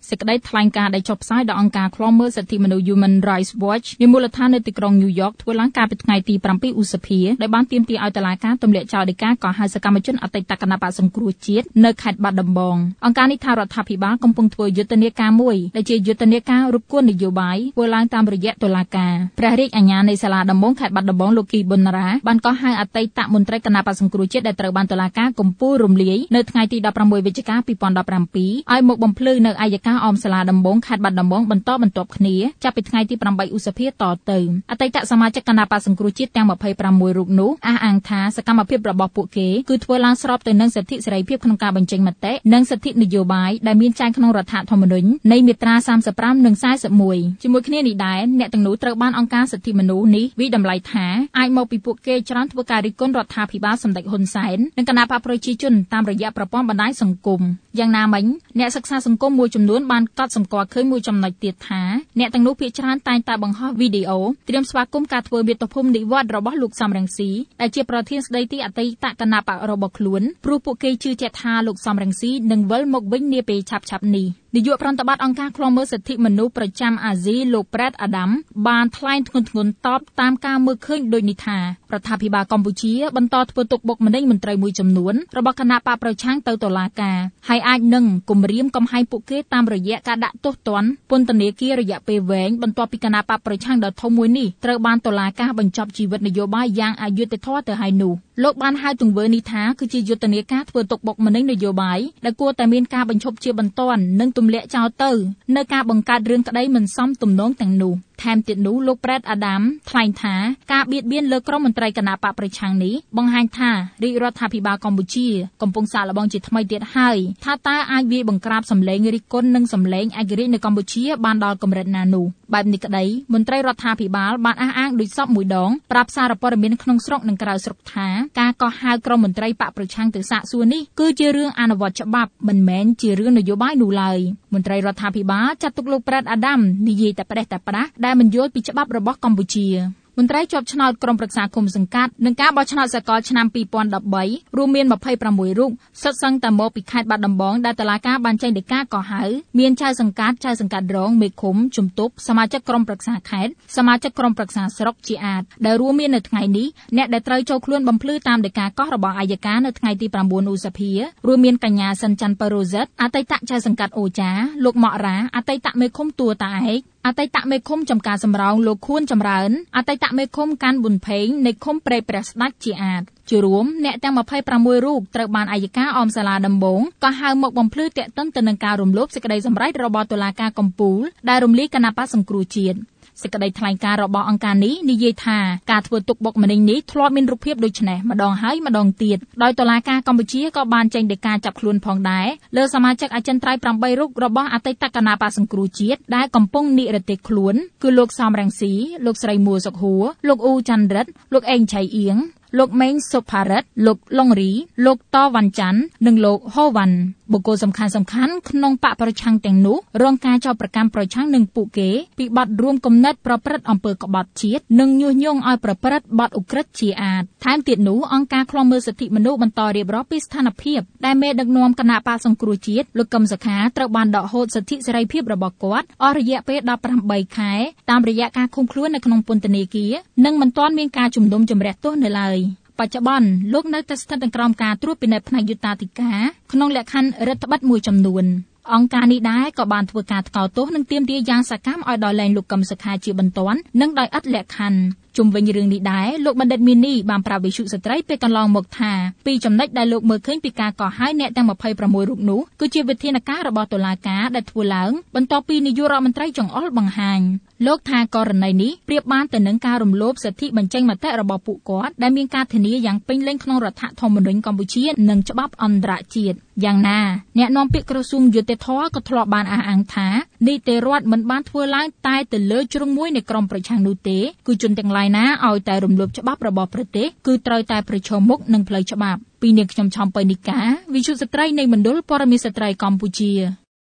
សេចក្តីថ្លែងការណ៍ដែលចុះផ្សាយដោយអង្គការឃ្លាំមើលសិទ្ធិមនុស្ស Human Rights Watch មានមូលដ្ឋាននៅទីក្រុង New York ធ្វើឡើងកាលពីថ្ងៃទី 7 ឧសភាដោយបានទាមទារឲ្យតុលាការទម្លាក់ចោលដីកាកោះហៅសកម្មជនអតីតគណបក្សសង្គ្រោះជាតិនៅខេត្តបាត់ដំបងអង្គការនេះថារដ្ឋាភិបាលកំពុងធ្វើយុទ្ធនាការមួយដែលជាយុទ្ធនាការរំគួននយោបាយធ្វើឡើងតាមរយៈតុលាការព្រះរាជអាជ្ញានៃសាលាដំបងខេត្តបាត់ដំបងលោកគីប៊ុនរ៉ាបានកោះហៅអតីតមន្ត្រីគណបក្សសង្គ្រោះជាតិដែលត្រូវបានតុលាការកំពូលរំលាយនៅថ្ងៃទី 16 វិច្ឆិកា 2017ឲ្យមកបំភ្លឺនៅឯកការអមសាលាដំបងខេត្តបាត់ដំបងបន្តបន្ទាប់គ្នាចាប់ពីថ្ងៃទី 8 ឧសភាតទៅអតីតសមាជិកគណបក្សសង្គ្រោះជាតិទាំង 26 រូបនោះអះអាងថាសកម្មភាពរបស់ពួកគេគឺធ្វើឡើងស្របទៅនឹងសិទ្ធិសេរីភាពក្នុងការបញ្ចេញមតិនិងសិទ្ធិនយោបាយដែលមានចែងក្នុងរដ្ឋធម្មនុញ្ញនៃមាត្រា 35 និង 41 ជាមួយគ្នានេះដែរអ្នកទាំងនោះត្រូវបានអង្គការសិទ្ធិមនុស្សនេះវិតម្លៃថាអាចមកពីពួកគេច្រើនធ្វើការរិះគន់រដ្ឋាភិបាលសម្ដេចហ៊ុនសែននិងគណបក្សប្រជាជនតាមរយៈប្រព័ន្ធបណ្ដាញសង្គមយ៉ាងណាមិញអ្នកសិក្សាសង្គមមួយចំនួនបានកត់សម្គាល់ឃើញមួយចំណុចទៀតថាអ្នកទាំងនោះភាគច្រើនតែងតែបង្ហោះវីដេអូត្រៀមស្វាគមន៍ការធ្វើមាតុភូមិនិវត្តន៍របស់លោកសំរងស៊ីដែលជាប្រធានស្ដីទីអតីតគណបក្សរបស់ខ្លួនព្រោះពួកគេជឿជាក់ថាលោកសំរងស៊ីនឹងវិលមកវិញនាពេលឆាប់ៗនេះនាយកប្រតិបត្តិអង្គការឃ្លាំមើលសិទ្ធិមនុស្សប្រចាំអាស៊ីលោក Brett Adam បានថ្លែងធ្ងន់ធ្ងរតបតាមការមើលឃើញដូចនេះថារដ្ឋាភិបាលកម្ពុជាបន្តធ្វើទុកបុកម្នេញមន្ត្រីមួយចំនួនរបស់គណបក្សប្រឆាំងទៅតុលាការហើយអាចនឹងគំរាមកំហែងពួកគេតាមរយៈការដាក់ទោសទណ្ឌពន្ធនាគាររយៈពេលវែងបន្ទាប់ពីគណបក្សប្រឆាំងដ៏ធំមួយនេះត្រូវបានតុលាការបញ្ចប់ជីវិតនយោបាយយ៉ាងអយុត្តិធម៌ទៅហើយនោះលោកបានហៅទង្វើនេះថាគឺជាយុទ្ធនាការធ្វើទុកបុកម្នេញនយោបាយដែលគួរតែមានការបញ្ឈប់ជាបន្ទាន់និងទម្លាក់ចោលទៅនៅការបង្កើតរឿងក្តីមិនសមទំនងទាំងនោះថែមទៀតនោះលោក Brett Adam ថ្លែងថាការបៀតបៀនលើក្រុមមន្ត្រីគណបក្សប្រឆាំងនេះបង្ហាញថារាជរដ្ឋាភិបាលកម្ពុជាកំពុងសាកល្បងជាថ្មីទៀតហើយថាតើអាចវាយបង្ក្រាបសម្លេងរិះគន់និងសម្លេងឯករាជ្យនៅកម្ពុជាបានដល់កម្រិតណានោះបែបនេះក្តីមន្ត្រីរដ្ឋាភិបាលបានអះអាងដូចសពមួយដងប្រាប់សារព័ត៌មានក្នុងស្រុកនិងក្រៅស្រុកថាការកោះហៅក្រុមមន្ត្រីបកប្រឆាំងទៅសាកសួរនេះគឺជារឿងអនុវត្តច្បាប់មិនមែនជារឿងនយោបាយនោះឡើយមន្ត្រីរដ្ឋាភិបាលចាត់ទុកលោក Brett Adam និយាយតែផ្ដេសតែផ្ដាស់ដែលមិនយល់ពីច្បាប់របស់កម្ពុជាមន្ត្រីជាប់ឆ្នោតក្រុមប្រឹក្សាគុំសង្កាត់នឹងការបោះឆ្នោតសកលឆ្នាំ2013រួមមាន26រូបសុទ្ធសឹងតែមកពីខេត្តបាត់ដំបងដែលតុលាការបានចេញដីកាកោះហៅមានចៅសង្កាត់រងមេឃុំជំទប់សមាជិកក្រុមប្រឹក្សាខេត្តសមាជិកក្រុមប្រឹក្សាស្រុកជាអាចដែលរួមមាននៅថ្ងៃនេះអ្នកដែលត្រូវចូលខ្លួនបំភ្លឺតាមដីកាកោះរបស់អាយកានៅថ្ងៃទី9ឧសភារួមមានកញ្ញាសិនច័ន្ទប៉ូរ៉ូសិតអតីតចៅសង្កាត់អូចាលោកម៉ាក់រ៉ាអតីតមេឃុំតួតាឯកអតីតមេឃុំចំការសំរោងលោកខួនចម្រើនអតីតមេឃុំកាន់ប៊ុនផេងនៃឃុំព្រែកព្រះស្ដេចជាអាចជារួមអ្នកទាំង26រូបត្រូវបានអាយកាអមសាលាដំបងក៏ហៅមកបំភ្លឺទាក់ទងទៅនឹងការរំលោភសេចក្តីសម្រេចរបស់តុលាការកំពូលដែលរំលាយគណបក្សសង្គ្រោះជាតិសេចក្តីថ្លែងការណ៍របស់អង្គការនេះនិយាយថាការធ្វើទុកបុកម្នេញនេះធ្លាប់មានរូបភាពដូចនេះម្ដងហើយម្ដងទៀតដោយតុលាការកម្ពុជាក៏បានចេញដីកាចាប់ខ្លួនផងដែរលើសមាជិកអចិន្ត្រៃយ៍8រូបរបស់អតីតគណបក្សសង្គ្រោះជាតិដែលកំពុងនិរទេសខ្លួនគឺលោកសំរងស៊ីលោកស្រីមួសុខហួរលោកអ៊ូច័ន្ទរិទ្ធលោកអេងឆៃអៀងលោកម៉េងសុផារិតលោកឡុងរីលោកតវ៉ាន់ច័ន្ទនិងលោកហូវ៉ាន់បុគ្គលសំខាន់ក្នុងបកប្រឆាំងទាំងនោះរងការចោទប្រកាន់ប្រឆាំងនឹងពួកគេពីបទរួមគំនិតប្រព្រឹត្តអំពើក្បត់ជាតិនិងញុះញង់ឲ្យប្រព្រឹត្តបទឧក្រិដ្ឋជាអាតថែមទៀតនោះអង្គការឃ្លាំមើលសិទ្ធិមនុស្សបន្តរៀបរាប់ពីស្ថានភាពដែលមេដឹកនាំគណបក្សសង្គ្រោះជាតិលោកកឹមសុខាត្រូវបានដកហូតសិទ្ធិសេរីភាពរបស់គាត់អស់រយៈពេល18ខែតាមរយៈការឃុំខ្លួននៅក្នុងពន្ធនាគារនិងមិនទាន់មានការជំនុំជម្រះទោសនៅឡើយបច្ចុប្បន្នលោកនៅតែស្ថិតនៅក្រោមការត្រួតពិនិត្យផ្នែកយុត្តាធិការក្នុងលក្ខខណ្ឌរដ្ឋបិទមួយចំនួនអង្គការនេះដែរក៏បានធ្វើការថ្កោលទោសនិងទាមទារយ៉ាងសកម្មឲ្យដល់លែងលោកកឹមសុខាជាបន្ទាន់និងដោយឥតលក្ខខណ្ឌជុំវិញរឿងនេះដែរលោកបណ្ឌិតមីនីបានប្រាប់វិទ្យុស្ត្រីពេលកន្លងមកថាពីចំណុចដែលលោកមើលឃើញពីការកោះហៅអ្នកទាំង26រូបនោះគឺជាវិធានការរបស់តុលាការដែលធ្វើឡើងបន្ទាប់ពីនាយករដ្ឋមន្ត្រីចង្អុលបង្ហាញលោកថាករណីនេះប្រៀបបានទៅនឹងការរំលោភសិទ្ធិបញ្ចេញមតិរបស់ពួកគាត់ដែលមានការធានាយ៉ាងពេញលេញក្នុងរដ្ឋធម្មនុញ្ញកម្ពុជានិងច្បាប់អន្តរជាតិយ៉ាងណាអ្នកនាំពាក្យក្រសួងយុតិធធម៌ក៏ធ្លាប់បានអះអាងថានីតិរដ្ឋមិនបានធ្វើឡើងតែទៅលើជ្រុងមួយនៃក្រមប្រឆាំងនោះទេគឺជនទាំងឡាយណាឲ្យតែរំលោភច្បាប់របស់ប្រទេសគឺត្រូវតែប្រឈមមុខនឹងផ្លូវច្បាប់ពីនាងខ្ញុំឆំពៃនីកាវិទ្យុស្ត្រីនៃមណ្ឌលព័ត៌មានស្ត្រីកម្ពុជា